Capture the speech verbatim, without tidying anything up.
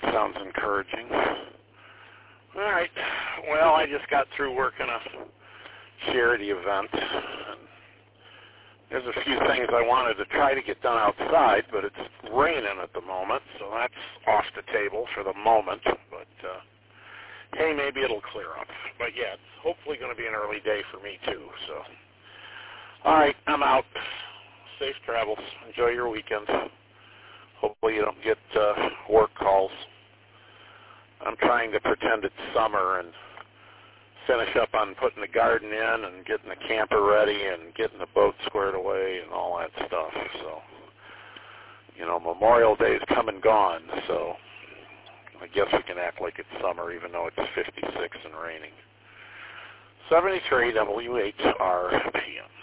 sounds encouraging. All right. Well, I just got through working a charity event. And there's a few things I wanted to try to get done outside, but it's raining at the moment, so that's off the table for the moment. But, uh, hey, maybe it'll clear up. But, yeah, it's hopefully going to be an early day for me, too. So, all right, I'm out. Safe travels. Enjoy your weekend. Hopefully you don't get uh, work calls. I'm trying to pretend it's summer and finish up on putting the garden in and getting the camper ready and getting the boat squared away and all that stuff. So, you know, Memorial Day is come and gone, so I guess we can act like it's summer even though it's fifty-six and raining. seventy-three W H R P M.